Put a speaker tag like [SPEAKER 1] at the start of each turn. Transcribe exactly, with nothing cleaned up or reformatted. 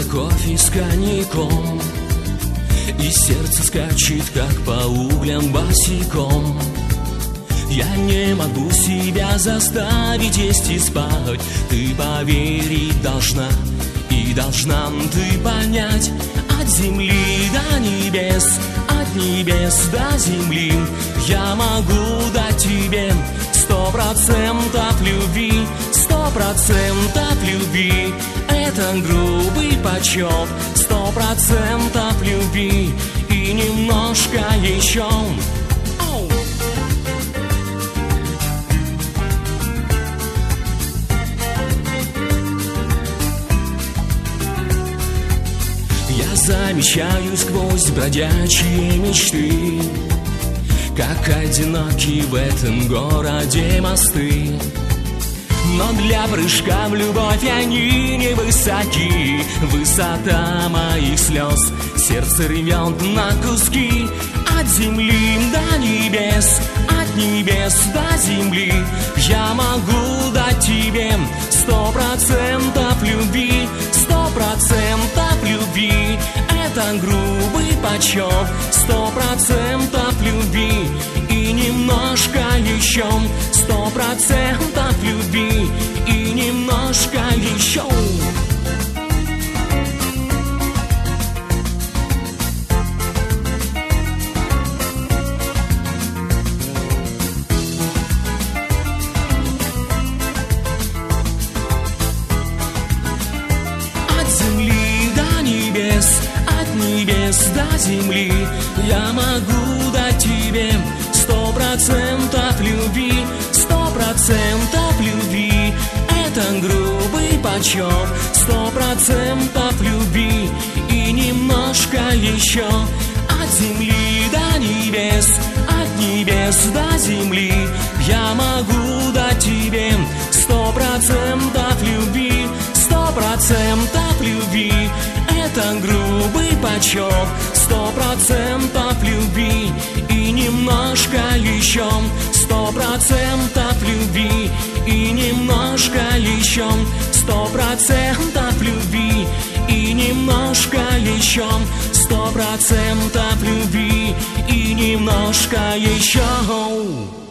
[SPEAKER 1] кофе с коньяком, и сердце скачет, как по углям босиком. Я не могу себя заставить есть и спать. Ты поверить должна, и должна ты понять. От земли до небес, от небес до земли я могу дать тебе сто процентов любви, сто процентов любви. Это грубый почет, сто процентов любви и немножко еще. Я замечаю сквозь бродячие мечты, как одиноки в этом городе мосты. Но для прыжка в любовь они не высоки. Высота моих слез, сердце рвет на куски. От земли до небес, от небес до земли я могу дать тебе сто процентов любви, сто процентов любви. Это грубый почет, сто процентов любви и немножко еще, сто процентов любви и немножко еще. От земли до небес, от небес до земли я могу дать тебе сто процентов любви, сто процентов любви. Это грубый почет, сто процентов любви и немножко еще. От земли до небес, от небес до земли я могу дать тебе сто процентов любви, сто процентов любви. Это грубый почет, сто процентов любви и немножко еще, сто процентов любви и немножко еще, сто процентов любви и немножко еще, сто процентов любви и немножко еще.